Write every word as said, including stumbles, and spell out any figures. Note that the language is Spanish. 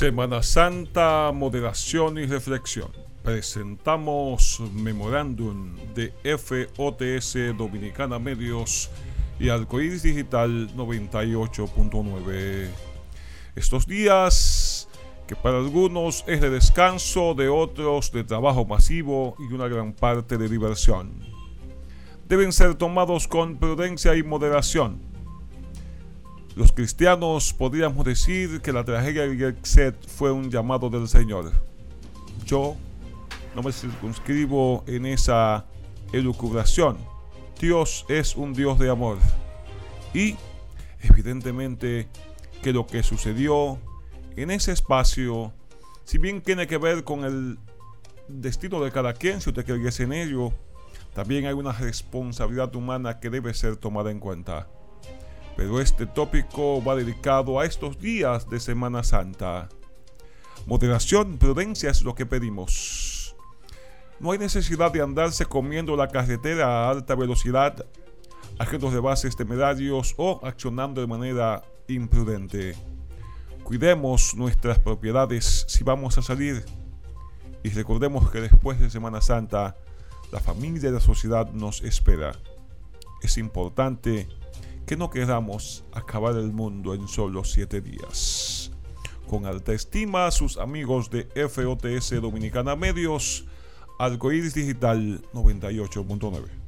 Semana Santa, moderación y reflexión. Presentamos memorándum de F O T S Dominicana Medios y Arcoíris Digital noventa y ocho punto nueve. Estos días, que para algunos es de descanso, de otros de trabajo masivo y una gran parte de diversión, deben ser tomados con prudencia y moderación. Los cristianos podríamos decir que la tragedia de Gexet fue un llamado del Señor. Yo no me circunscribo en esa elucubración. Dios es un Dios de amor. Y evidentemente que lo que sucedió en ese espacio, si bien tiene que ver con el destino de cada quien, si usted creyese en ello, también hay una responsabilidad humana que debe ser tomada en cuenta. Pero este tópico va dedicado a estos días de Semana Santa. Moderación, prudencia es lo que pedimos. No hay necesidad de andarse comiendo la carretera a alta velocidad, haciendo rebases temerarios o accionando de manera imprudente. Cuidemos nuestras propiedades si vamos a salir. Y recordemos que después de Semana Santa, la familia y la sociedad nos espera. Es importante que no queramos acabar el mundo en solo siete días. Con alta estima, sus amigos de F O T S Dominicana Medios, Arcoíris Digital noventa y ocho punto nueve.